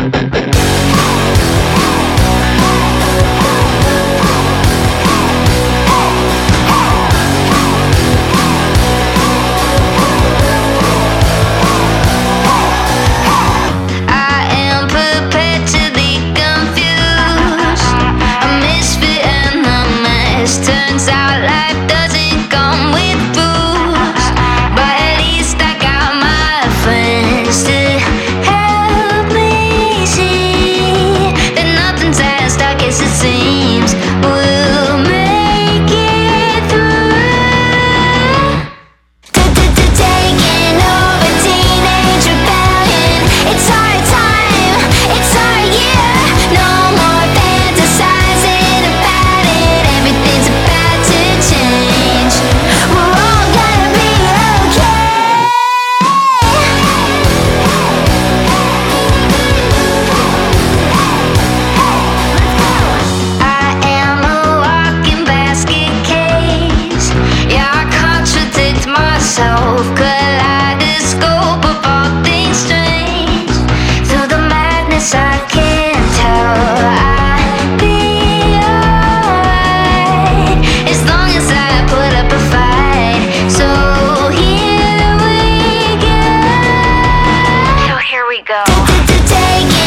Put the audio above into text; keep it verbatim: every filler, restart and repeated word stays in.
Kaleidoscope of all things strange. Through the madness I can't tell, I'll be alright as long as I put up a fight. So here we go. So here we go. Take